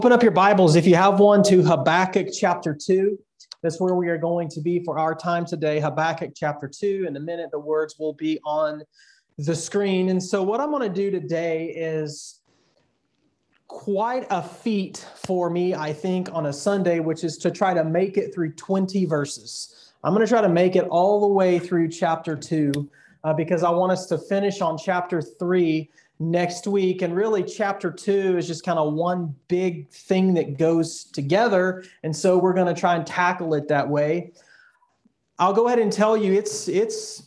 Open up your Bibles, if you have one, to Habakkuk chapter 2. That's where we are going to be for our time today, Habakkuk chapter 2. In a minute, the words will be on the screen. And so what I'm going to do today is quite a feat for me, I think, on a Sunday, which is to try to make it through 20 verses. I'm going to try to make it all the way through chapter 2 because I want us to finish on chapter 3 next week. And really, chapter 2 is just kind of one big thing that goes together. And so we're going to try and tackle it that way. I'll go ahead and tell you, it's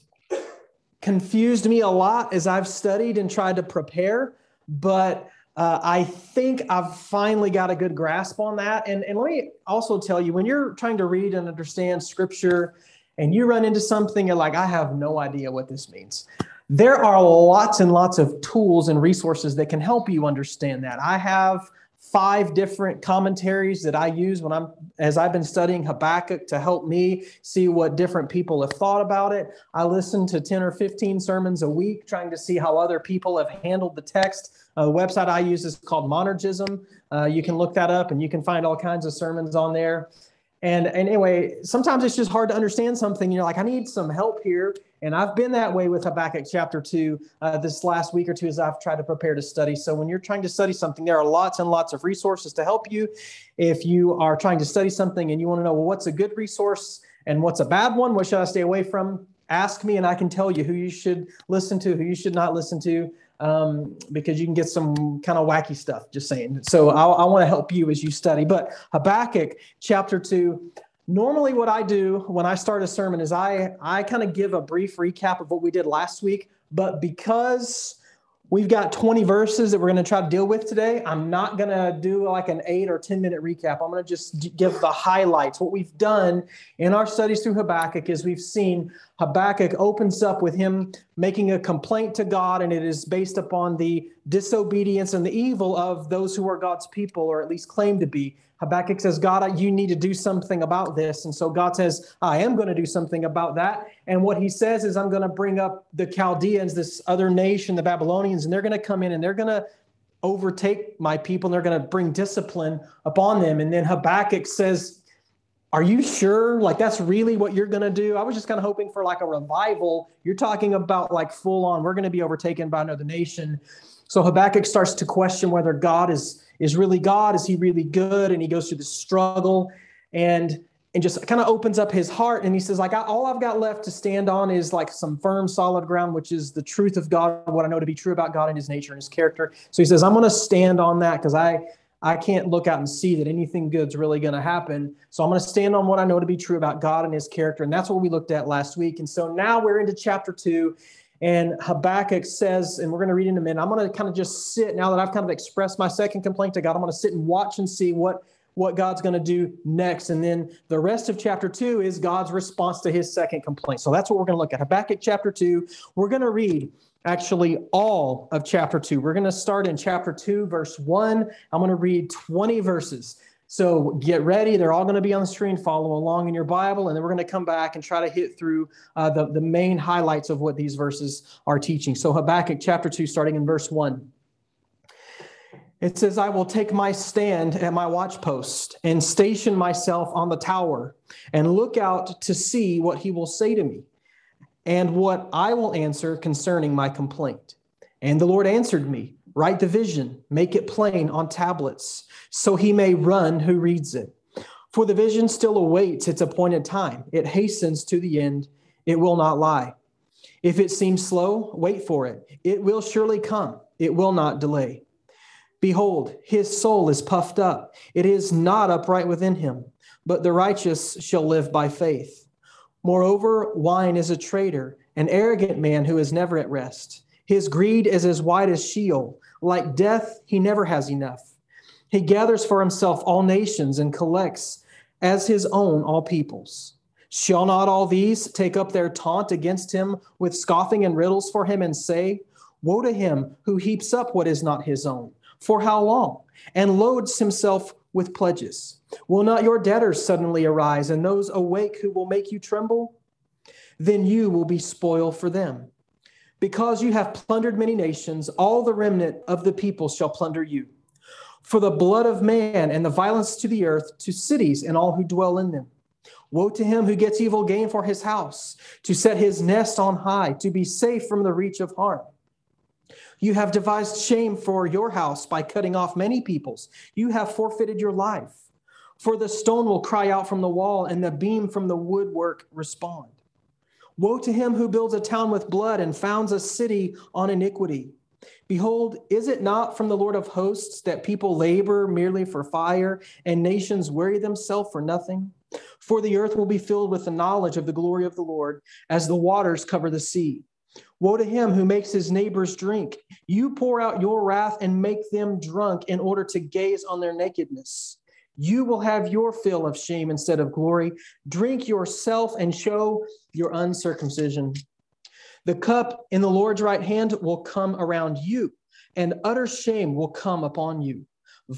confused me a lot as I've studied and tried to prepare, but I think I've finally got a good grasp on that. And let me also tell you, when you're trying to read and understand Scripture and you run into something, you're like, I have no idea what this means. There are lots and lots of tools and resources that can help you understand that. I have 5 different commentaries that I use as I've been studying Habakkuk to help me see what different people have thought about it. I listen to 10 or 15 sermons a week trying to see how other people have handled the text. The website I use is called Monergism. You can look that up and you can find all kinds of sermons on there. And anyway, sometimes it's just hard to understand something. You're like, I need some help here. And I've been that way with Habakkuk chapter 2 this last week or two as I've tried to prepare to study. So when you're trying to study something, there are lots and lots of resources to help you. If you are trying to study something and you want to know, well, what's a good resource and what's a bad one? What should I stay away from? Ask me and I can tell you who you should listen to, who you should not listen to, because you can get some kind of wacky stuff, just saying. So I want to help you as you study. But Habakkuk chapter 2, normally what I do when I start a sermon is I kind of give a brief recap of what we did last week. But because we've got 20 verses that we're going to try to deal with today, I'm not going to do like an 8 or 10 minute recap. I'm going to just give the highlights. What we've done in our studies through Habakkuk is we've seen Habakkuk opens up with him making a complaint to God, and it is based upon the disobedience and the evil of those who are God's people, or at least claim to be. Habakkuk says, God, you need to do something about this. And so God says, I am going to do something about that. And what he says is, I'm going to bring up the Chaldeans, this other nation, the Babylonians, and they're going to come in and they're going to overtake my people, and they're going to bring discipline upon them. And then Habakkuk says, are you sure? Like, that's really what you're going to do? I was just kind of hoping for like a revival. You're talking about like full on, we're going to be overtaken by another nation. So Habakkuk starts to question whether God is really God. Is he really good? And he goes through the struggle and just kind of opens up his heart. And he says, like, all I've got left to stand on is like some firm, solid ground, which is the truth of God, what I know to be true about God and his nature and his character. So he says, I'm going to stand on that because I can't look out and see that anything good's really going to happen. So I'm going to stand on what I know to be true about God and his character. And that's what we looked at last week. And so now we're into chapter 2. And Habakkuk says, and we're going to read in a minute, I'm going to kind of just sit, now that I've kind of expressed my second complaint to God, I'm going to sit and watch and see what God's going to do next. And then the rest of chapter 2 is God's response to his second complaint. So that's what we're going to look at. Habakkuk chapter 2, we're going to read actually all of chapter 2. We're going to start in chapter 2, verse 1. I'm going to read 20 verses. So get ready. They're all going to be on the screen. Follow along in your Bible. And then we're going to come back and try to hit through the main highlights of what these verses are teaching. So Habakkuk chapter 2, starting in verse 1. It says, I will take my stand at my watchpost and station myself on the tower and look out to see what he will say to me and what I will answer concerning my complaint. And the Lord answered me, write the vision, make it plain on tablets, so he may run who reads it. For the vision still awaits its appointed time. It hastens to the end. It will not lie. If it seems slow, wait for it. It will surely come. It will not delay. Behold, his soul is puffed up. It is not upright within him, but the righteous shall live by faith. Moreover, wine is a traitor, an arrogant man who is never at rest. His greed is as wide as Sheol. Like death, he never has enough. He gathers for himself all nations and collects as his own all peoples. Shall not all these take up their taunt against him with scoffing and riddles for him and say, woe to him who heaps up what is not his own. For how long? And loads himself with pledges. Will not your debtors suddenly arise, and those awake who will make you tremble? Then you will be spoil for them. Because you have plundered many nations, all the remnant of the people shall plunder you. for the blood of man and the violence to the earth, to cities and all who dwell in them. Woe to him who gets evil gain for his house, to set his nest on high, to be safe from the reach of harm. You have devised shame for your house by cutting off many peoples. You have forfeited your life. For the stone will cry out from the wall, and the beam from the woodwork respond. Woe to him who builds a town with blood and founds a city on iniquity. Behold, is it not from the Lord of hosts that people labor merely for fire, and nations weary themselves for nothing? For the earth will be filled with the knowledge of the glory of the Lord, as the waters cover the sea. Woe to him who makes his neighbors drink. You pour out your wrath and make them drunk in order to gaze on their nakedness. You will have your fill of shame instead of glory. Drink yourself and show your uncircumcision. The cup in the Lord's right hand will come around you, and utter shame will come upon you.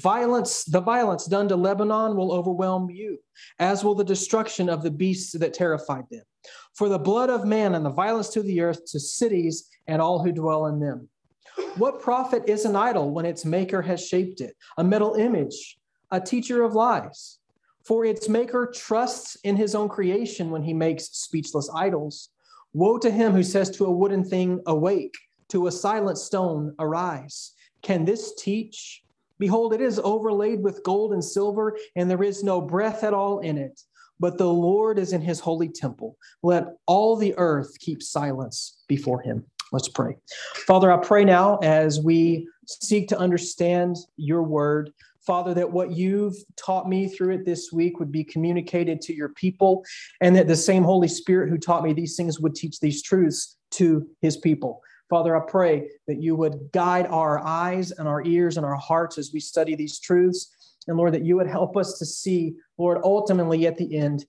The violence done to Lebanon will overwhelm you, as will the destruction of the beasts that terrified them. For the blood of man and the violence to the earth, to cities and all who dwell in them. What profit is an idol when its maker has shaped it? A metal image, a teacher of lies. For its maker trusts in his own creation when he makes speechless idols. Woe to him who says to a wooden thing, awake, to a silent stone, arise. Can this teach? Behold, it is overlaid with gold and silver, and there is no breath at all in it. But the Lord is in his holy temple. Let all the earth keep silence before him. Let's pray. Father, I pray now as we seek to understand your word, Father, that what you've taught me through it this week would be communicated to your people, and that the same Holy Spirit who taught me these things would teach these truths to his people. Father, I pray that you would guide our eyes and our ears and our hearts as we study these truths. And Lord, that you would help us to see, Lord, ultimately at the end,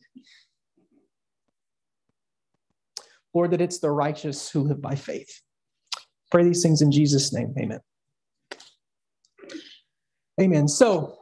Lord, that it's the righteous who live by faith. Pray these things in Jesus' name. Amen. Amen. So,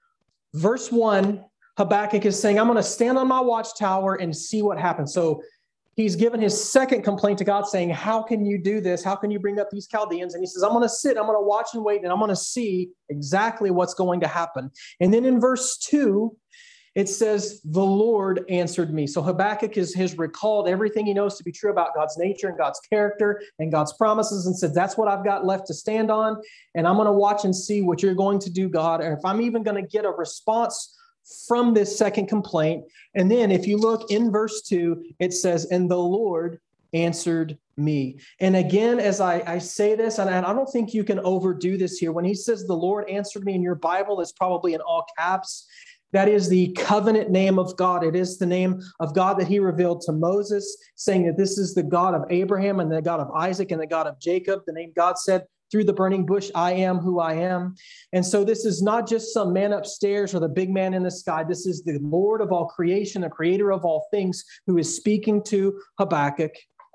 verse 1, Habakkuk is saying, I'm going to stand on my watchtower and see what happens. So, he's given his second complaint to God saying, how can you do this? How can you bring up these Chaldeans? And he says, I'm going to sit, I'm going to watch and wait, and I'm going to see exactly what's going to happen. And then in verse 2, it says, the Lord answered me. So Habakkuk has recalled everything he knows to be true about God's nature and God's character and God's promises and said, that's what I've got left to stand on. And I'm going to watch and see what you're going to do, God. And if I'm even going to get a response from this second complaint. And then if you look in verse 2, it says, and the Lord answered me. And again, as I say this, and I don't think you can overdo this here. When he says the Lord answered me in your Bible, it's probably in all caps. That is the covenant name of God. It is the name of God that he revealed to Moses, saying that this is the God of Abraham and the God of Isaac and the God of Jacob. The name God said through the burning bush, I am who I am. And so this is not just some man upstairs or the big man in the sky. This is the Lord of all creation, the creator of all things, who is speaking to Habakkuk.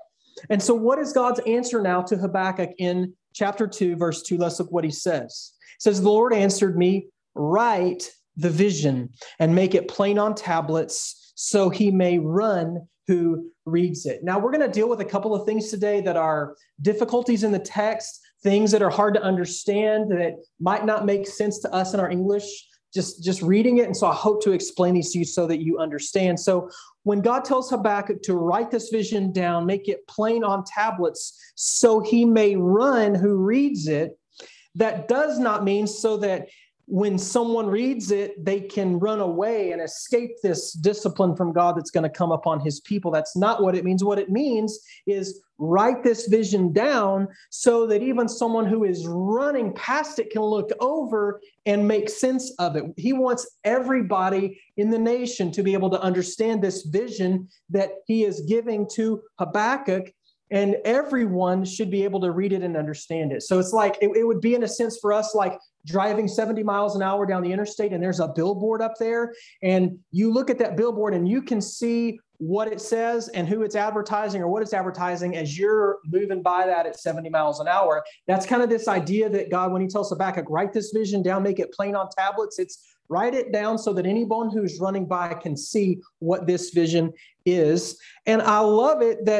And so what is God's answer now to Habakkuk in chapter 2, verse 2? Let's look what he says. It says, the Lord answered me, write the vision and make it plain on tablets so he may run who reads it. Now, we're going to deal with a couple of things today that are difficulties in the text, things that are hard to understand, that might not make sense to us in our English, just reading it. And so I hope to explain these to you so that you understand. So when God tells Habakkuk to write this vision down, make it plain on tablets so he may run who reads it, that does not mean so that when someone reads it, they can run away and escape this discipline from God that's going to come upon his people. That's not what it means. What it means is write this vision down so that even someone who is running past it can look over and make sense of it. He wants everybody in the nation to be able to understand this vision that he is giving to Habakkuk, and everyone should be able to read it and understand it. So it's like, it would be in a sense for us like driving 70 miles an hour down the interstate and there's a billboard up there and you look at that billboard and you can see what it says and who it's advertising or what it's advertising as you're moving by that at 70 miles an hour. That's kind of this idea that God, when he tells Habakkuk, write this vision down, make it plain on tablets, it's write it down so that anyone who's running by can see what this vision is. And I love it that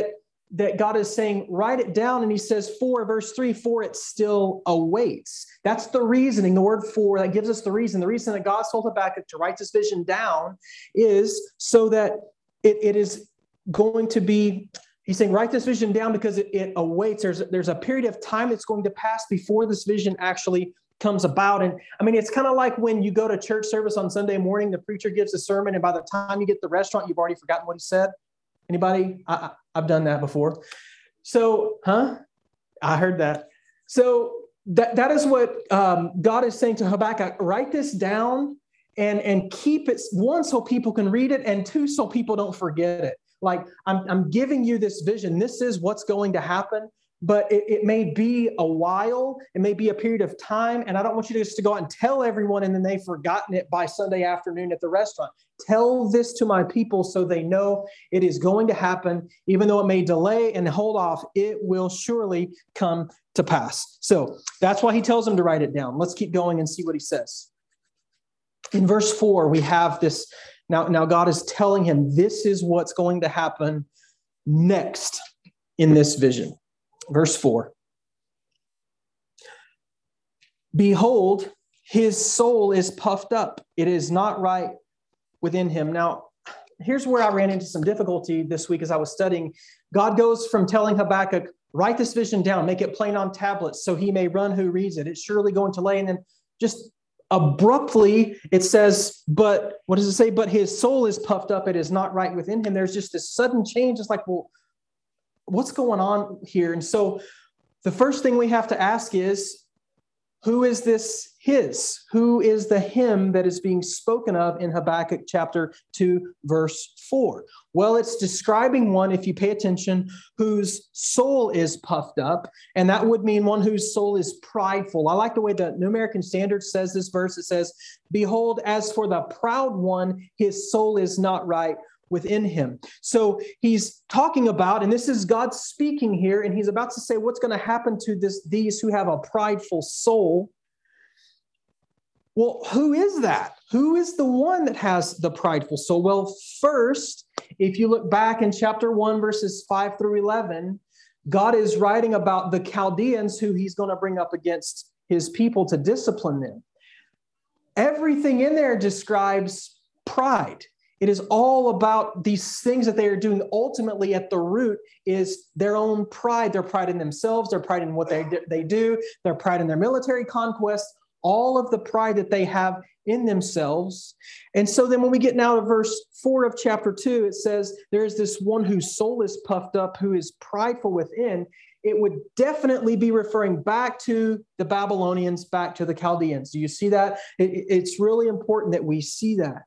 that God is saying, write it down. And he says, verse 3, for it still awaits. That's the reasoning. The word for, that gives us the reason. The reason that God told Habakkuk to write this vision down is so that it is going to be, he's saying, write this vision down because it awaits. There's a period of time that's going to pass before this vision actually comes about. And I mean, it's kind of like when you go to church service on Sunday morning, the preacher gives a sermon, and by the time you get to the restaurant, you've already forgotten what he said. Anybody? I've done that before. So, I heard that. So that is what God is saying to Habakkuk. Write this down and keep it, one, so people can read it, and two, so people don't forget it. Like, I'm giving you this vision. This is what's going to happen. But it may be a while. It may be a period of time. And I don't want you just to go out and tell everyone and then they've forgotten it by Sunday afternoon at the restaurant. Tell this to my people so they know it is going to happen. Even though it may delay and hold off, it will surely come to pass. So that's why he tells them to write it down. Let's keep going and see what he says. In verse 4, we have this. Now God is telling him this is what's going to happen next in this vision. Verse 4, behold, his soul is puffed up. It is not right within him. Now, here's where I ran into some difficulty this week as I was studying. God goes from telling Habakkuk, write this vision down, make it plain on tablets so he may run who reads it. It's surely going to lay. And then just abruptly, it says, but what does it say? But his soul is puffed up. It is not right within him. There's just this sudden change. It's like, well, what's going on here? And so the first thing we have to ask is, who is this his? Who is the him that is being spoken of in Habakkuk chapter 2, verse 4? Well, it's describing one, if you pay attention, whose soul is puffed up. And that would mean one whose soul is prideful. I like the way the New American Standard says this verse. It says, behold, as for the proud one, his soul is not right within him. So he's talking about, and this is God speaking here, and he's about to say what's going to happen to these who have a prideful soul. Well, who is that? Who is the one that has the prideful soul? Well, first, if you look back in chapter 1, verses 5 through 11, God is writing about the Chaldeans who he's going to bring up against his people to discipline them. Everything in there describes pride. It is all about these things that they are doing. Ultimately, at the root is their own pride, their pride in themselves, their pride in what they do, their pride in their military conquest, all of the pride that they have in themselves. And so then when we get now to verse 4 of chapter 2, it says, there is this one whose soul is puffed up, who is prideful within. It would definitely be referring back to the Babylonians, back to the Chaldeans. Do you see that? It's really important that we see that.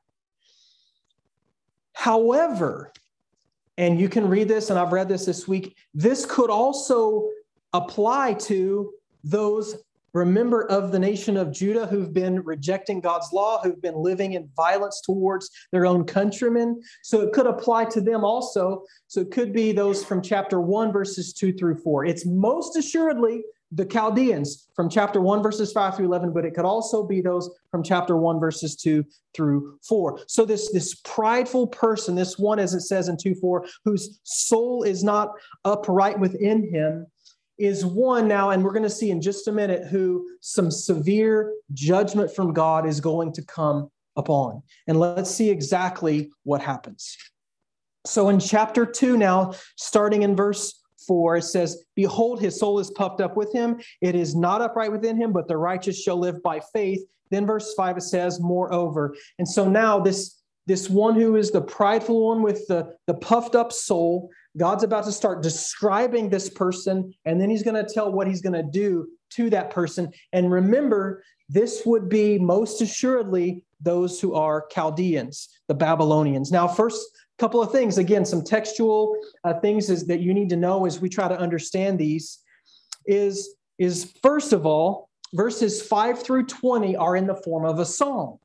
However, and you can read this, and I've read this week, this could also apply to those, remember, of the nation of Judah who've been rejecting God's law, who've been living in violence towards their own countrymen. So it could apply to them also. So it could be those from chapter 1, verses 2 through 4. It's most assuredly the Chaldeans from chapter 1, verses 5 through 11, but it could also be those from chapter 1, verses 2 through 4. So this prideful person, this one, as it says in 2:4, whose soul is not upright within him, is one now, and we're going to see in just a minute, who some severe judgment from God is going to come upon. And let's see exactly what happens. So in chapter 2 now, starting in verse 4, it says, behold, his soul is puffed up with him. It is not upright within him, but the righteous shall live by faith. Then verse 5, it says, moreover. And so now this one who is the prideful one with the puffed up soul, God's about to start describing this person, and then he's going to tell what he's going to do to that person. And remember, this would be most assuredly those who are Chaldeans, the Babylonians. Now, first, couple of things, again, some textual things that you need to know as we try to understand these is first of all, verses 5 through 20 are in the form of a song.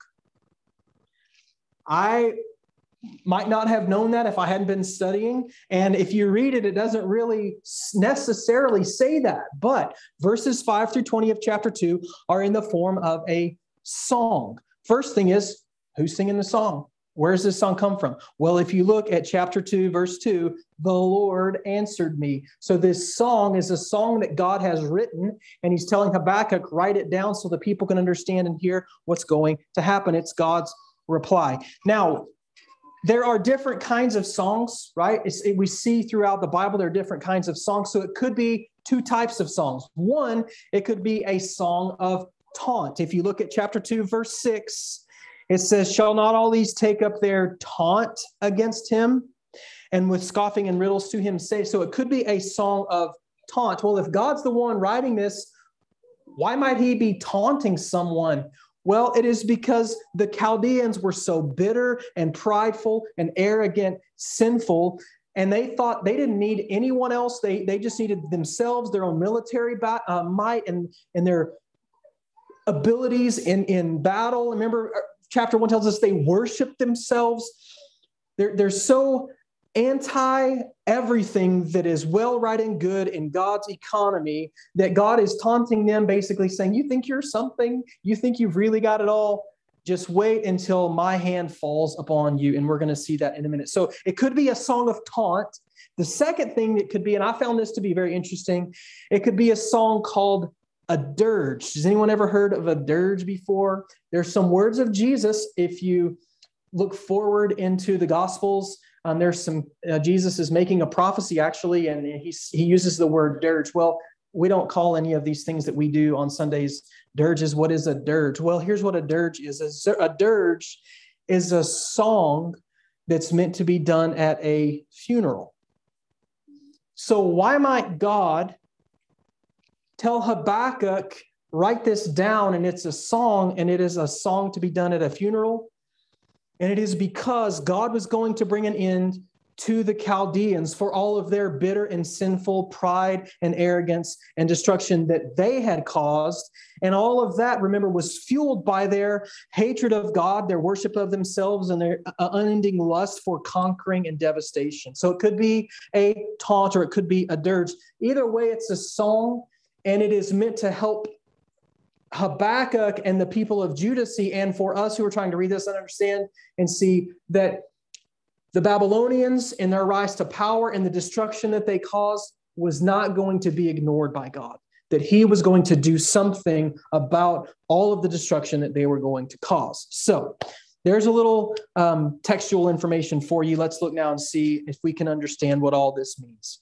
I might not have known that if I hadn't been studying. And if you read it, it doesn't really necessarily say that. But verses 5 through 20 of chapter 2 are in the form of a song. First thing is, who's singing the song? Where does this song come from? Well, if you look at chapter 2, verse 2, the Lord answered me. So this song is a song that God has written, and he's telling Habakkuk, write it down so the people can understand and hear what's going to happen. It's God's reply. Now, there are different kinds of songs, right? We see throughout the Bible, there are different kinds of songs. So it could be two types of songs. One, it could be a song of taunt. If you look at chapter 2, verse 6, it says, shall not all these take up their taunt against him, and with scoffing and riddles to him say? So it could be a song of taunt. Well, if God's the one writing this, why might he be taunting someone? Well, it is because the Chaldeans were so bitter and prideful and arrogant, sinful, and they thought they didn't need anyone else. They just needed themselves, their own military might, and their abilities in battle. Remember, chapter 1 tells us they worship themselves. They're so anti-everything that is well, right, and good in God's economy that God is taunting them, basically saying, you think you're something? You think you've really got it all? Just wait until my hand falls upon you. And we're going to see that in a minute. So it could be a song of taunt. The second thing that could be, and I found this to be very interesting, it could be a song called a dirge. Has anyone ever heard of a dirge before? There's some words of Jesus. If you look forward into the Gospels, there's some, Jesus is making a prophecy actually, and he uses the word dirge. Well, we don't call any of these things that we do on Sundays dirges. What is a dirge? Well, here's what a dirge is. A dirge is a song that's meant to be done at a funeral. So why might God tell Habakkuk, write this down, and it's a song, and it is a song to be done at a funeral? And it is because God was going to bring an end to the Chaldeans for all of their bitter and sinful pride and arrogance and destruction that they had caused. And all of that, remember, was fueled by their hatred of God, their worship of themselves, and their unending lust for conquering and devastation. So it could be a taunt or it could be a dirge. Either way, it's a song, and it is meant to help Habakkuk and the people of Judah see, and for us who are trying to read this and understand and see that the Babylonians in their rise to power and the destruction that they caused was not going to be ignored by God, that he was going to do something about all of the destruction that they were going to cause. So there's a little textual information for you. Let's look now and see if we can understand what all this means.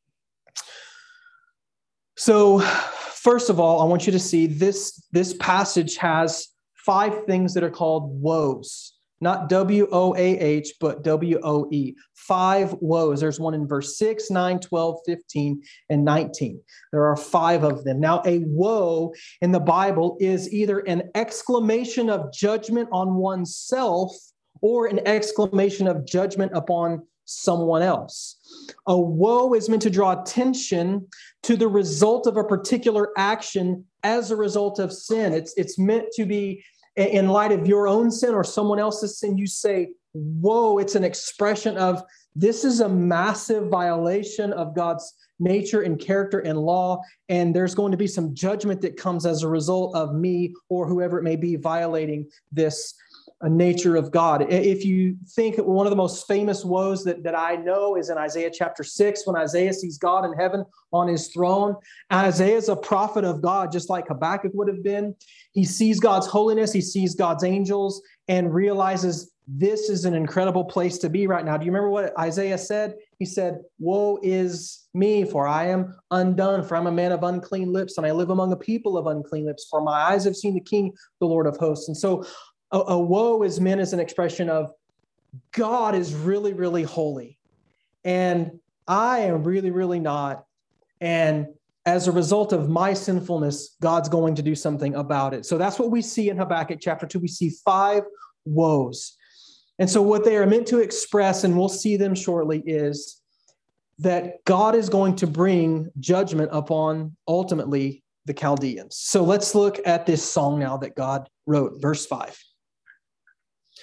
So first of all, I want you to see this passage has 5 things that are called woes. Not W-O-A-H, but W-O-E. 5 woes. There's one in verse 6, 9, 12, 15, and 19. There are 5 of them. Now, a woe in the Bible is either an exclamation of judgment on oneself or an exclamation of judgment upon someone else. A woe is meant to draw attention to the result of a particular action as a result of sin. It's meant to be in light of your own sin or someone else's sin. You say, woe. It's an expression of this is a massive violation of God's nature and character and law, and there's going to be some judgment that comes as a result of me or whoever it may be violating this nature of God. If you think one of the most famous woes that I know is in Isaiah chapter 6, when Isaiah sees God in heaven on his throne. Isaiah is a prophet of God, just like Habakkuk would have been. He sees God's holiness, he sees God's angels, and realizes this is an incredible place to be right now. Do you remember what Isaiah said? He said, woe is me, for I am undone, for I'm a man of unclean lips, and I live among a people of unclean lips, for my eyes have seen the King, the Lord of hosts. And so a woe is meant as an expression of God is really, really holy, and I am really, really not. And as a result of my sinfulness, God's going to do something about it. So that's what we see in Habakkuk chapter 2. We see 5 woes. And so what they are meant to express, and we'll see them shortly, is that God is going to bring judgment upon, ultimately, the Chaldeans. So let's look at this song now that God wrote, verse 5.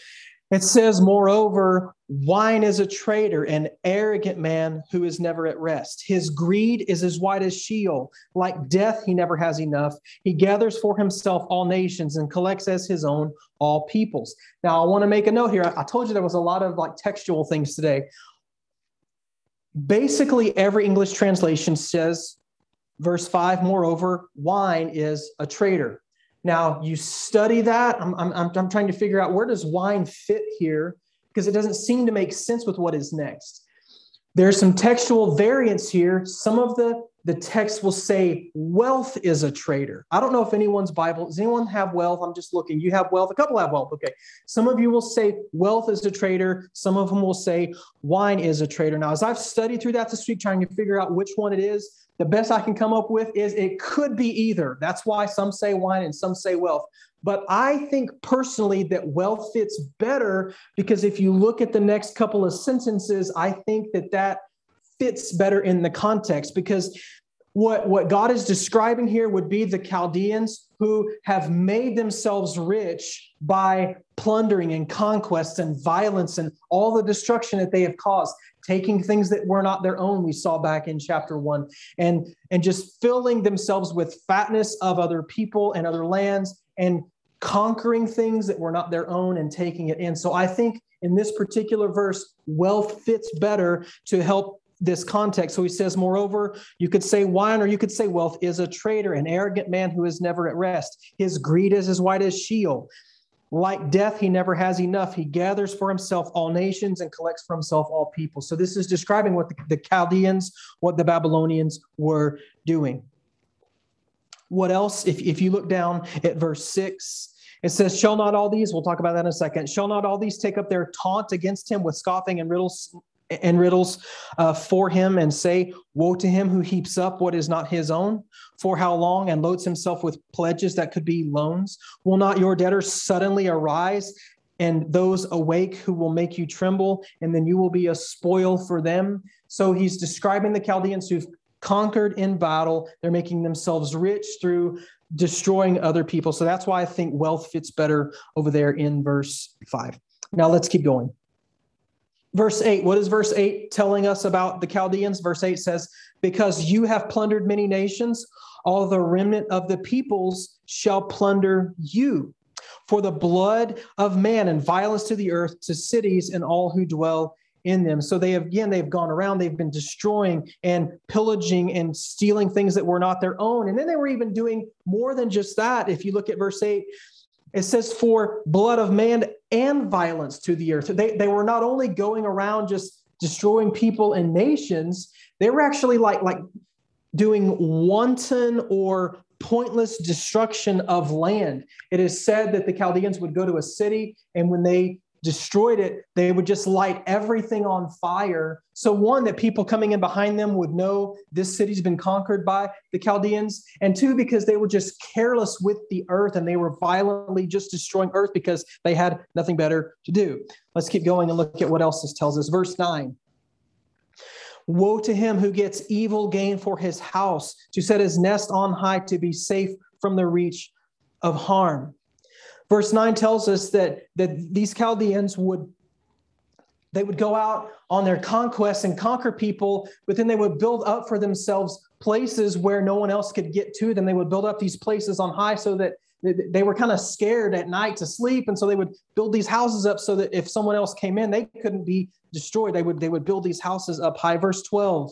It says, moreover, wine is a traitor, an arrogant man who is never at rest. His greed is as wide as Sheol. Like death, he never has enough. He gathers for himself all nations and collects as his own all peoples. Now, I want to make a note here. I told you there was a lot of textual things today. Basically, every English translation says, verse 5, moreover, wine is a traitor. Now, you study that. I'm trying to figure out, where does wine fit here? Because it doesn't seem to make sense with what is next. There's some textual variance here. Some of the text will say wealth is a traitor. I don't know if anyone's Bible, does anyone have wealth? I'm just looking. You have wealth? A couple have wealth. Okay. Some of you will say wealth is a traitor. Some of them will say wine is a traitor. Now, as I've studied through that this week, trying to figure out which one it is, the best I can come up with is it could be either. That's why some say wine and some say wealth. But I think personally that wealth fits better, because if you look at the next couple of sentences, I think that fits better in the context, because what God is describing here would be the Chaldeans who have made themselves rich by plundering and conquest and violence and all the destruction that they have caused, taking things that were not their own, we saw back in chapter 1, and just filling themselves with fatness of other people and other lands, and conquering things that were not their own and taking it in. So I think in this particular verse, wealth fits better to help this context. So he says, moreover, you could say wine or you could say wealth is a traitor, an arrogant man who is never at rest. His greed is as wide as Sheol. Like death, he never has enough. He gathers for himself all nations and collects for himself all people. So this is describing what the Chaldeans, what the Babylonians were doing. What else? If you look down at verse 6, it says, shall not all these, we'll talk about that in a second, shall not all these take up their taunt against him with scoffing and riddles for him, and say, woe to him who heaps up what is not his own? For how long? And loads himself with pledges that could be loans. Will not your debtors suddenly arise, and those awake who will make you tremble, and then you will be a spoil for them? So he's describing the Chaldeans who've conquered in battle. They're making themselves rich through destroying other people. So that's why I think wealth fits better over there in verse 5. Now let's keep going. Verse 8, what is verse 8 telling us about the Chaldeans? Verse 8 says, because you have plundered many nations, all the remnant of the peoples shall plunder you. For the blood of man and violence to the earth, to cities and all who dwell in them. So they've gone around, they've been destroying and pillaging and stealing things that were not their own. And then they were even doing more than just that. If you look at verse 8, it says, for blood of man and violence to the earth. They were not only going around just destroying people and nations, they were actually like doing wanton or pointless destruction of land. It is said that the Chaldeans would go to a city, and when they destroyed it, they would just light everything on fire. So one, that people coming in behind them would know this city's been conquered by the Chaldeans. And two, because they were just careless with the earth, and they were violently just destroying earth because they had nothing better to do. Let's keep going and look at what else this tells us. Verse 9. Woe to him who gets evil gain for his house, to set his nest on high, to be safe from the reach of harm. Verse 9 tells us that these Chaldeans would go out on their conquests and conquer people, but then they would build up for themselves places where no one else could get to them. They would build up these places on high so that they were kind of scared at night to sleep. And so they would build these houses up so that if someone else came in, they couldn't be destroyed. They would build these houses up high. Verse 12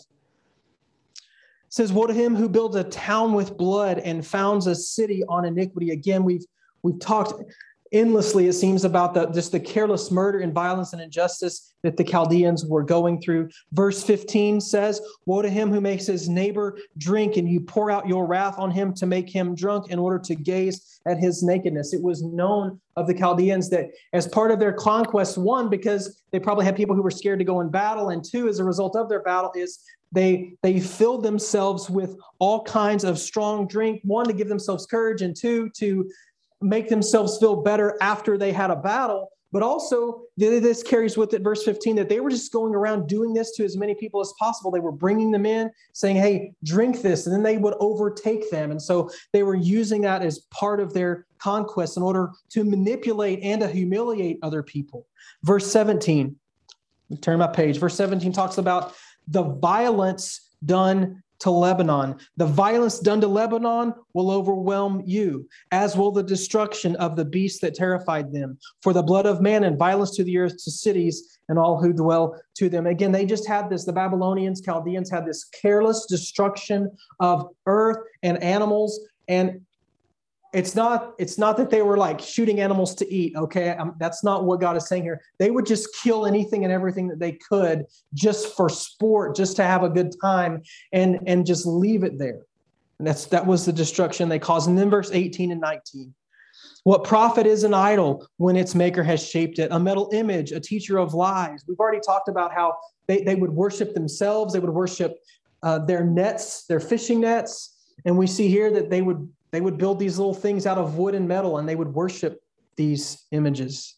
says, woe to him who builds a town with blood and founds a city on iniquity. Again, we've talked endlessly, it seems, about the careless murder and violence and injustice that the Chaldeans were going through. Verse 15 says, woe to him who makes his neighbor drink, and you pour out your wrath on him to make him drunk in order to gaze at his nakedness. It was known of the Chaldeans that as part of their conquest, one, because they probably had people who were scared to go in battle, and two, as a result of their battle, is they filled themselves with all kinds of strong drink, one, to give themselves courage, and two, to make themselves feel better after they had a battle. But also, this carries with it, verse 15, that they were just going around doing this to as many people as possible. They were bringing them in, saying, hey, drink this, and then they would overtake them. And so they were using that as part of their conquest in order to manipulate and to humiliate other people. Verse 17, turn my page. Verse 17 talks about the violence done to Lebanon. The violence done to Lebanon will overwhelm you, as will the destruction of the beasts that terrified them. For the blood of man and violence to the earth, to cities and all who dwell to them. Again, they just had this, the Babylonians, Chaldeans had this careless destruction of earth and animals. And it's not that they were like shooting animals to eat, okay? That's not what God is saying here. They would just kill anything and everything that they could just for sport, just to have a good time and just leave it there. And that was the destruction they caused. And then verse 18 and 19. What profit is an idol when its maker has shaped it? A metal image, a teacher of lies. We've already talked about how they would worship themselves. They would worship their nets, their fishing nets. And we see here that they would build these little things out of wood and metal, and they would worship these images.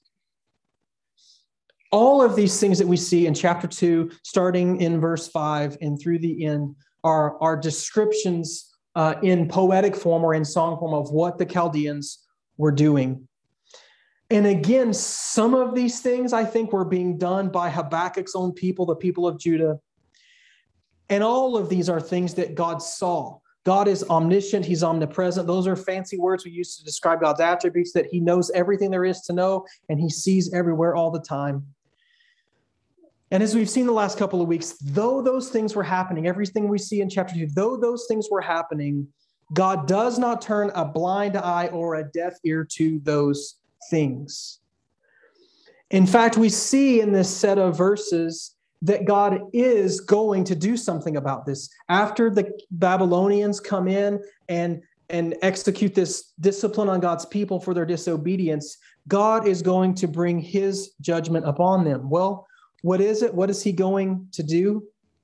All of these things that we see in chapter 2, starting in verse 5 and through the end, are descriptions in poetic form or in song form of what the Chaldeans were doing. And again, some of these things I think were being done by Habakkuk's own people, the people of Judah. And all of these are things that God saw. God is omniscient. He's omnipresent. Those are fancy words we use to describe God's attributes, that he knows everything there is to know, and he sees everywhere all the time. And as we've seen the last couple of weeks, though those things were happening, everything we see in chapter 2, though those things were happening, God does not turn a blind eye or a deaf ear to those things. In fact, we see in this set of verses that God is going to do something about this. After the Babylonians come in and execute this discipline on God's people for their disobedience, God is going to bring his judgment upon them. Well, what is it? What is he going to do?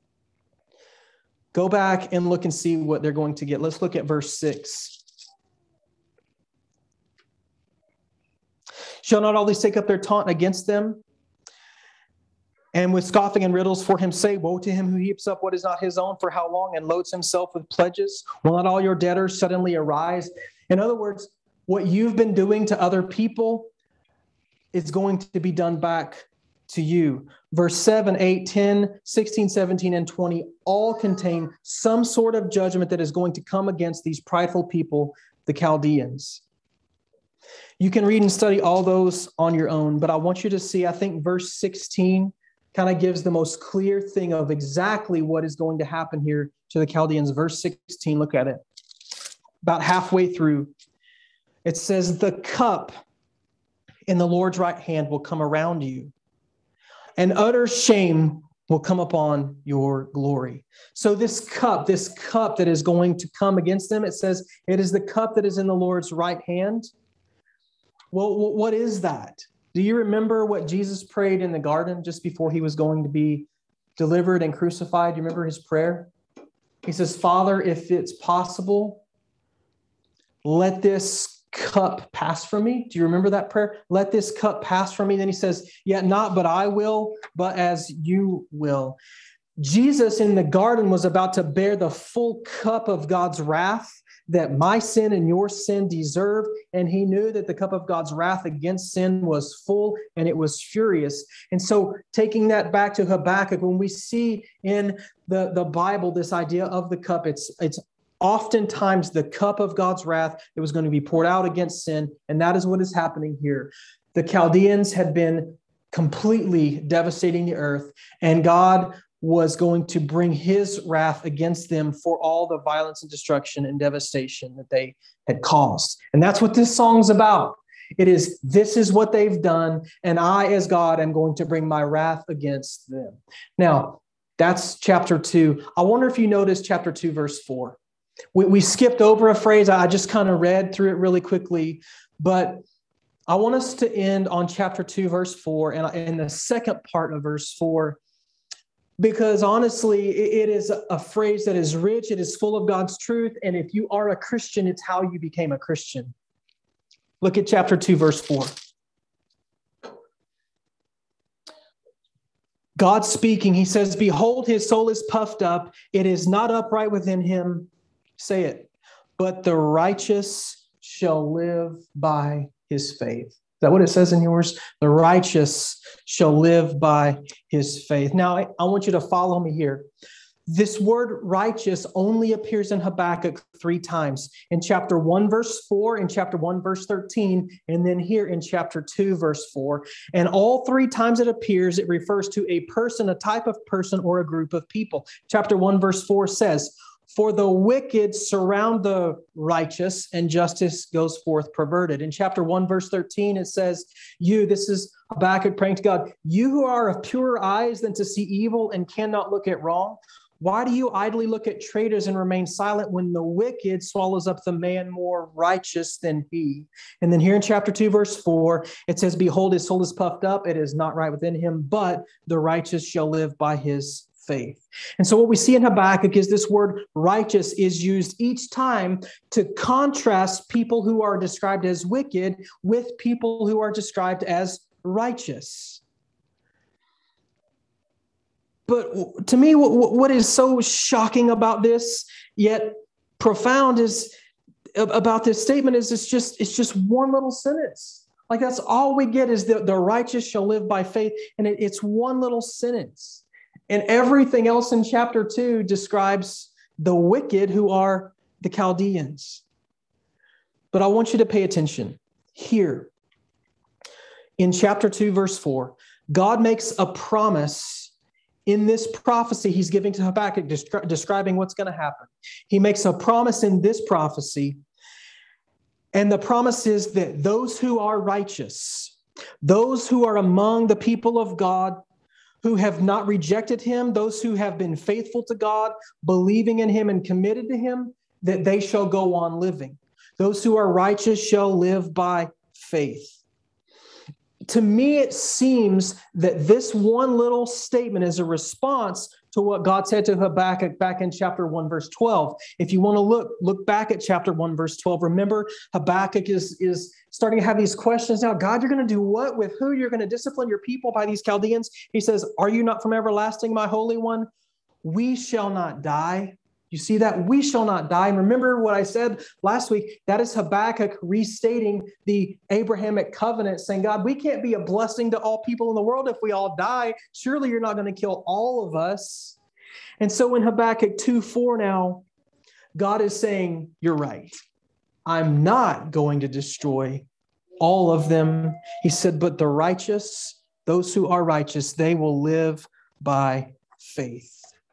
Go back and look and see what they're going to get. Let's look at verse 6. Shall not all these take up their taunt against them? And with scoffing and riddles for him say, woe to him who heaps up what is not his own, for how long, and loads himself with pledges? Will not all your debtors suddenly arise? In other words, what you've been doing to other people is going to be done back to you. Verse 7, 8, 10, 16, 17, and 20 all contain some sort of judgment that is going to come against these prideful people, the Chaldeans. You can read and study all those on your own, but I want you to see, I think verse 16 kind of gives the most clear thing of exactly what is going to happen here to the Chaldeans. Verse 16, look at it. About halfway through, it says, the cup in the Lord's right hand will come around you, and utter shame will come upon your glory. So this cup that is going to come against them, it says it is the cup that is in the Lord's right hand. Well, what is that? Do you remember what Jesus prayed in the garden just before he was going to be delivered and crucified? Do you remember his prayer? He says, Father, if it's possible, let this cup pass from me. Do you remember that prayer? Let this cup pass from me. Then he says, yet not but I will, but as you will. Jesus in the garden was about to bear the full cup of God's wrath that my sin and your sin deserved. And he knew that the cup of God's wrath against sin was full and it was furious. And so taking that back to Habakkuk, when we see in the Bible this idea of the cup, it's oftentimes the cup of God's wrath that was going to be poured out against sin. And that is what is happening here. The Chaldeans had been completely devastating the earth, and God was going to bring his wrath against them for all the violence and destruction and devastation that they had caused. And that's what this song's about. It is, this is what they've done, and I, as God, am going to bring my wrath against them. Now, that's chapter 2. I wonder if you noticed chapter 2, verse 4. We skipped over a phrase. I just kind of read through it really quickly, but I want us to end on chapter 2, verse 4, and in the second part of verse 4, because honestly, it is a phrase that is rich. It is full of God's truth. And if you are a Christian, it's how you became a Christian. Look at chapter 2, verse 4. God speaking, he says, behold, his soul is puffed up. It is not upright within him. Say it. But the righteous shall live by his faith. Is that what it says in yours? The righteous shall live by his faith. Now, I want you to follow me here. This word righteous only appears in Habakkuk 3 times. In chapter 1, verse 4, in chapter 1, verse 13, and then here in chapter 2, verse 4. And all 3 times it appears, it refers to a person, a type of person, or a group of people. Chapter 1, verse 4 says, for the wicked surround the righteous, and justice goes forth perverted. In chapter 1, verse 13, it says, this is Habakkuk praying to God, you who are of purer eyes than to see evil and cannot look at wrong, why do you idly look at traitors and remain silent when the wicked swallows up the man more righteous than he? And then here in chapter 2, verse 4, it says, behold, his soul is puffed up. It is not right within him, but the righteous shall live by his faith. And so what we see in Habakkuk is this word righteous is used each time to contrast people who are described as wicked with people who are described as righteous. But to me, what is so shocking about this, yet profound, is about this statement is it's just one little sentence. Like that's all we get is the righteous shall live by faith, and it's one little sentence. And everything else in chapter 2 describes the wicked who are the Chaldeans. But I want you to pay attention here. In chapter 2, verse 4, God makes a promise. In this prophecy he's giving to Habakkuk, describing what's going to happen. He makes a promise in this prophecy, and the promise is that those who are righteous, those who are among the people of God, who have not rejected him, those who have been faithful to God, believing in him and committed to him, that they shall go on living. Those who are righteous shall live by faith. To me, it seems that this one little statement is a response to what God said to Habakkuk back in chapter 1, verse 12. If you want to look back at chapter 1, verse 12, remember Habakkuk is starting to have these questions now. God, you're going to do what with who? You're going to discipline your people by these Chaldeans. He says, are you not from everlasting, my Holy One? We shall not die. You see that? We shall not die. And remember what I said last week, that is Habakkuk restating the Abrahamic covenant, saying, God, we can't be a blessing to all people in the world if we all die. Surely you're not going to kill all of us. And so in Habakkuk 2:4 now, God is saying, you're right. I'm not going to destroy all of them. He said, but the righteous, those who are righteous, they will live by faith.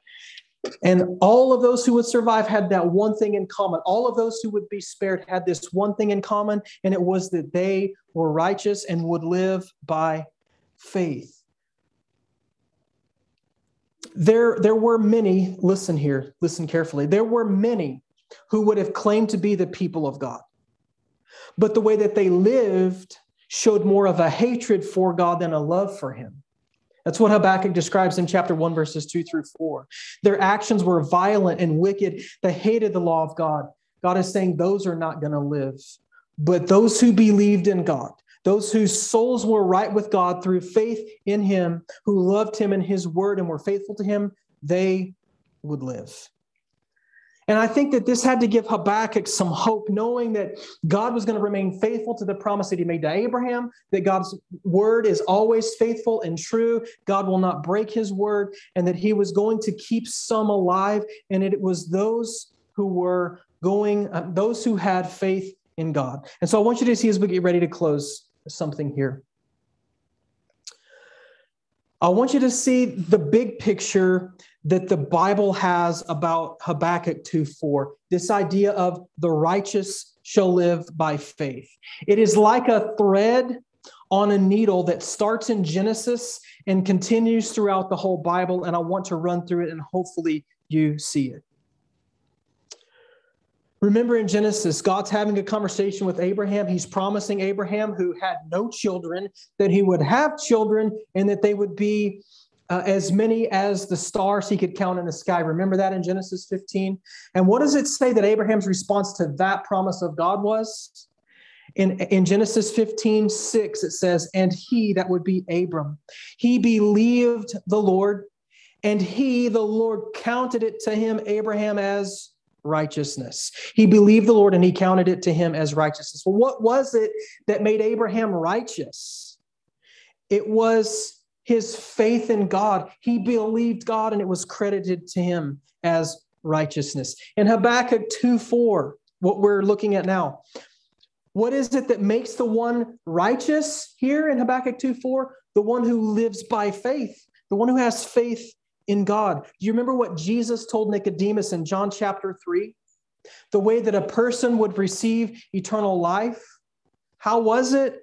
And all of those who would survive had that one thing in common. All of those who would be spared had this one thing in common, and it was that they were righteous and would live by faith. There were many, listen here, listen carefully. There were many who would have claimed to be the people of God. But the way that they lived showed more of a hatred for God than a love for him. That's what Habakkuk describes in chapter 1, verses 2-4. Their actions were violent and wicked. They hated the law of God. God is saying those are not going to live. But those who believed in God, those whose souls were right with God through faith in him, who loved him and his word and were faithful to him, they would live. And I think that this had to give Habakkuk some hope, knowing that God was going to remain faithful to the promise that he made to Abraham, that God's word is always faithful and true. God will not break his word, and that he was going to keep some alive. And it was those who were those who had faith in God. And so I want you to see, as we get ready to close, something here. I want you to see the big picture that the Bible has about Habakkuk 2:4, this idea of the righteous shall live by faith. It is like a thread on a needle that starts in Genesis and continues throughout the whole Bible, and I want to run through it, and hopefully you see it. Remember in Genesis, God's having a conversation with Abraham. He's promising Abraham, who had no children, that he would have children and that they would be as many as the stars he could count in the sky. Remember that in Genesis 15? And what does it say that Abraham's response to that promise of God was? In Genesis 15:6, it says, and he, that would be Abram, he believed the Lord, and he, the Lord, counted it to him, Abraham, as righteousness. He believed the Lord and he counted it to him as righteousness. Well, what was it that made Abraham righteous? It was his faith in God. He believed God and it was credited to him as righteousness. In Habakkuk 2:4, what we're looking at now, what is it that makes the one righteous here in Habakkuk 2:4? The one who lives by faith, the one who has faith in God. Do you remember what Jesus told Nicodemus in John chapter 3? The way that a person would receive eternal life. How was it?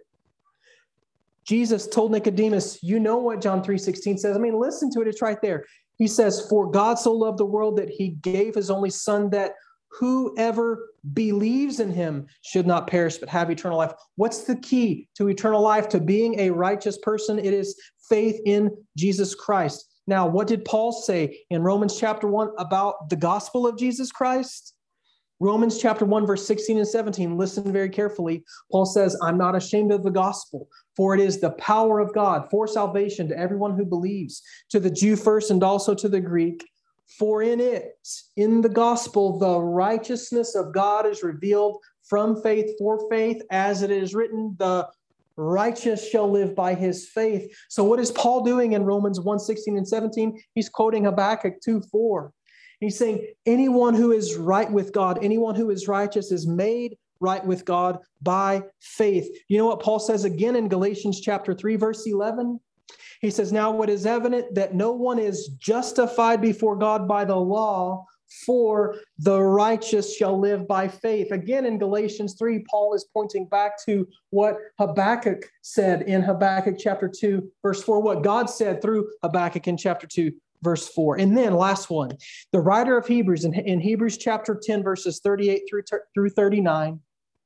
Jesus told Nicodemus, you know what John 3:16 says. I mean, listen to it. It's right there. He says, for God so loved the world that he gave his only son, that whoever believes in him should not perish but have eternal life. What's the key to eternal life, to being a righteous person? It is faith in Jesus Christ. Now, what did Paul say in Romans chapter 1 about the gospel of Jesus Christ? Romans chapter 1, verse 16 and 17. Listen very carefully. Paul says, I'm not ashamed of the gospel, for it is the power of God for salvation to everyone who believes, to the Jew first and also to the Greek. For in it, in the gospel, the righteousness of God is revealed from faith for faith, as it is written, the righteous shall live by his faith. So what is Paul doing in Romans 1:16 and 17? He's quoting Habakkuk 2:4. He's saying anyone who is right with God, anyone who is righteous is made right with God by faith. You know what Paul says again in Galatians chapter 3, verse 11? He says, now it is evident that no one is justified before God by the law, for the righteous shall live by faith. Again, in Galatians 3, Paul is pointing back to what Habakkuk said in Habakkuk chapter 2, verse 4, what God said through Habakkuk in chapter 2, verse 4. And then last one, the writer of Hebrews in Hebrews chapter 10, verses 38 through 39,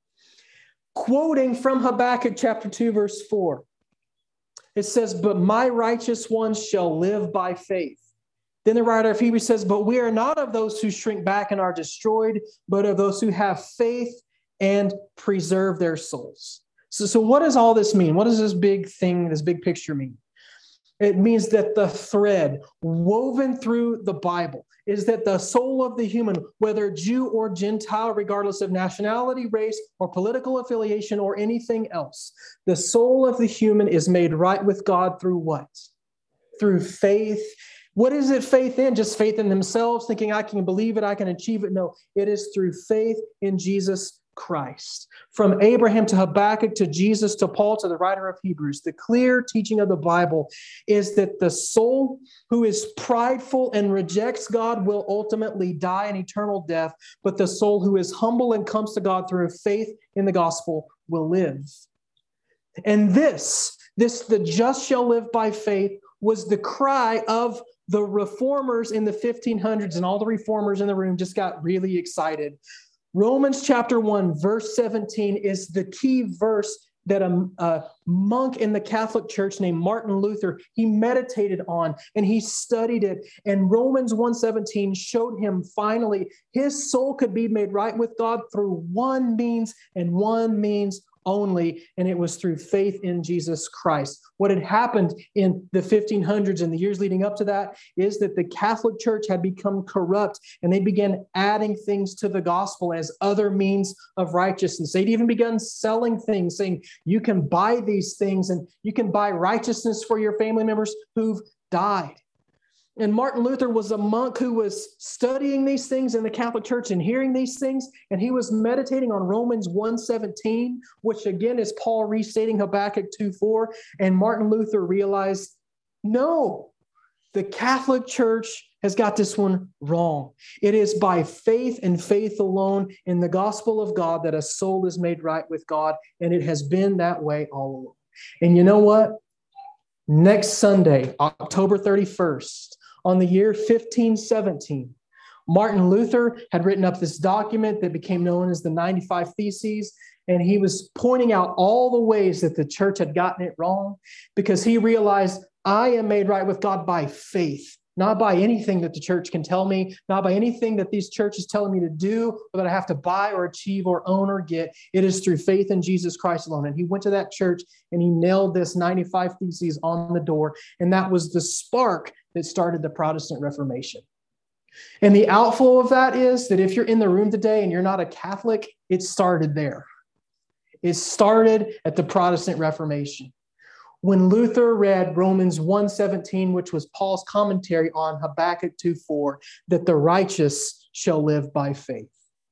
quoting from Habakkuk chapter 2, verse 4, it says, but my righteous ones shall live by faith. Then the writer of Hebrews says, but we are not of those who shrink back and are destroyed, but of those who have faith and preserve their souls. So what does all this mean? What does this big thing, this big picture mean? It means that the thread woven through the Bible is that the soul of the human, whether Jew or Gentile, regardless of nationality, race, or political affiliation, or anything else, the soul of the human is made right with God through what? Through faith. What is it faith in? Just faith in themselves, thinking I can believe it, I can achieve it? No, it is through faith in Jesus Christ. From Abraham to Habakkuk to Jesus to Paul to the writer of Hebrews, the clear teaching of the Bible is that the soul who is prideful and rejects God will ultimately die an eternal death, but the soul who is humble and comes to God through faith in the gospel will live. And this, the just shall live by faith, was the cry of the reformers in the 1500s, and all the reformers in the room just got really excited. Romans chapter 1, verse 17 is the key verse that a monk in the Catholic Church named Martin Luther, he meditated on and he studied it. And Romans 1:17 showed him finally his soul could be made right with God through one means and one means only, and it was through faith in Jesus Christ. What had happened in the 1500s and the years leading up to that is that the Catholic Church had become corrupt, and they began adding things to the gospel as other means of righteousness. They'd even begun selling things, saying you can buy these things and you can buy righteousness for your family members who've died. And Martin Luther was a monk who was studying these things in the Catholic Church and hearing these things, and he was meditating on Romans 1:17, which again is Paul restating Habakkuk 2:4, and Martin Luther realized, no, the Catholic Church has got this one wrong. It is by faith and faith alone in the gospel of God that a soul is made right with God, and it has been that way all along. And you know what? Next Sunday, October 31st, on the year 1517, Martin Luther had written up this document that became known as the 95 Theses, and he was pointing out all the ways that the church had gotten it wrong, because he realized, I am made right with God by faith not by anything that the church can tell me, not by anything that these churches telling me to do, or that I have to buy or achieve or own or get. It is through faith in Jesus Christ alone. And he went to that church and he nailed this 95 Theses on the door. And that was the spark that started the Protestant Reformation. And the outflow of that is that if you're in the room today and you're not a Catholic, it started there. It started at the Protestant Reformation. When Luther read Romans 1:17, which was Paul's commentary on Habakkuk 2:4, that the righteous shall live by faith.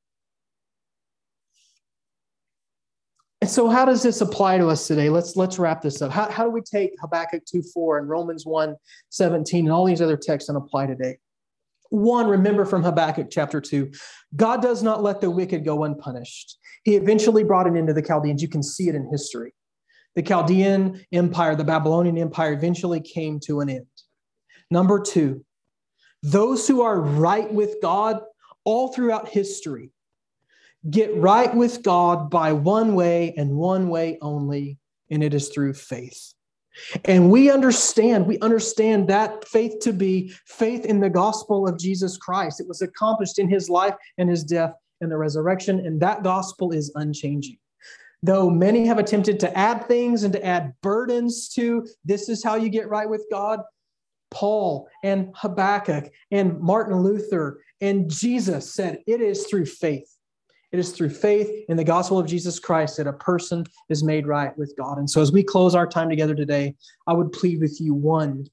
And so how does this apply to us today? Let's wrap this up. How do we take Habakkuk 2:4 and Romans 1:17 and all these other texts and apply today? One, remember from Habakkuk chapter 2, God does not let the wicked go unpunished. He eventually brought an end to the Chaldeans. You can see it in history. The Chaldean Empire, the Babylonian Empire eventually came to an end. Number two, those who are right with God all throughout history get right with God by one way and one way only, and it is through faith. And we understand that faith to be faith in the gospel of Jesus Christ. It was accomplished in his life and his death and the resurrection, and that gospel is unchanging. Though many have attempted to add things and to add burdens to, this is how you get right with God, Paul and Habakkuk and Martin Luther and Jesus said it is through faith. It is through faith in the gospel of Jesus Christ that a person is made right with God. And so as we close our time together today, I would plead with you, one,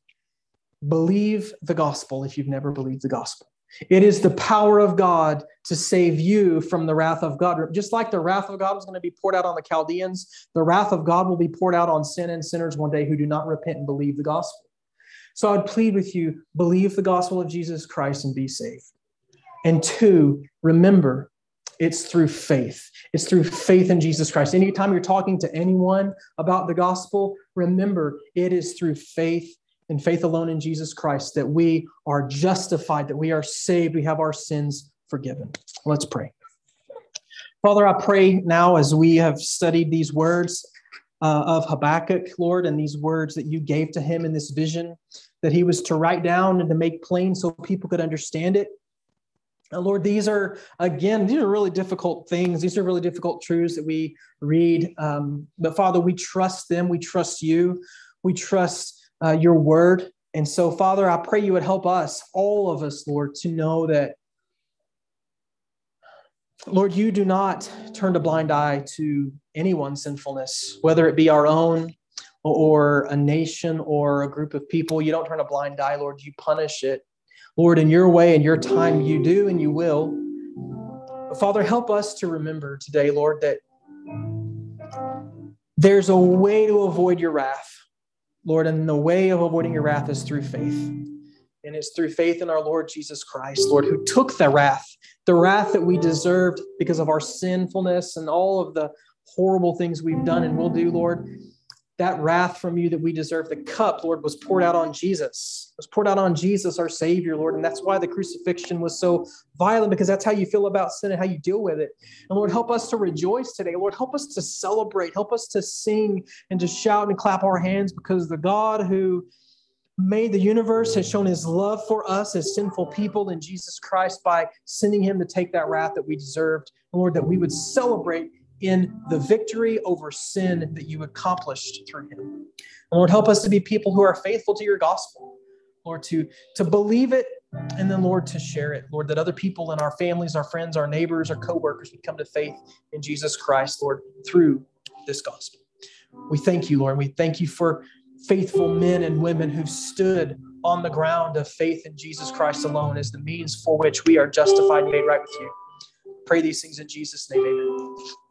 believe the gospel if you've never believed the gospel. It is the power of God to save you from the wrath of God. Just like the wrath of God was going to be poured out on the Chaldeans, the wrath of God will be poured out on sin and sinners one day who do not repent and believe the gospel. So I'd plead with you, believe the gospel of Jesus Christ and be saved. And two, remember, it's through faith. It's through faith in Jesus Christ. Anytime you're talking to anyone about the gospel, remember, it is through faith and faith alone in Jesus Christ that we are justified, that we are saved, we have our sins forgiven. Let's pray. Father, I pray now as we have studied these words of Habakkuk, Lord, and these words that you gave to him in this vision, that he was to write down and to make plain so people could understand it. Lord, these are really difficult things. These are really difficult truths that we read. But Father, we trust them. We trust you. We trust your word. And so, Father, I pray you would help us, all of us, Lord, to know that, Lord, you do not turn a blind eye to anyone's sinfulness, whether it be our own or a nation or a group of people. You don't turn a blind eye, Lord. You punish it. Lord, in your way and your time, you do and you will. But Father, help us to remember today, Lord, that there's a way to avoid your wrath, Lord, and the way of avoiding your wrath is through faith. And it's through faith in our Lord Jesus Christ, Lord, who took the wrath that we deserved because of our sinfulness and all of the horrible things we've done and will do, Lord. That wrath from you that we deserve, the cup, Lord, was poured out on Jesus. It was poured out on Jesus, our Savior, Lord. And that's why the crucifixion was so violent, because that's how you feel about sin and how you deal with it. And Lord, help us to rejoice today. Lord, help us to celebrate. Help us to sing and to shout and clap our hands, because the God who made the universe has shown his love for us as sinful people in Jesus Christ by sending him to take that wrath that we deserved. And Lord, that we would celebrate in the victory over sin that you accomplished through him. And Lord, help us to be people who are faithful to your gospel, Lord, to believe it, and then, Lord, to share it, Lord, that other people in our families, our friends, our neighbors, our coworkers would come to faith in Jesus Christ, Lord, through this gospel. We thank you, Lord. We thank you for faithful men and women who stood on the ground of faith in Jesus Christ alone as the means for which we are justified and made right with you. Pray these things in Jesus' name, amen.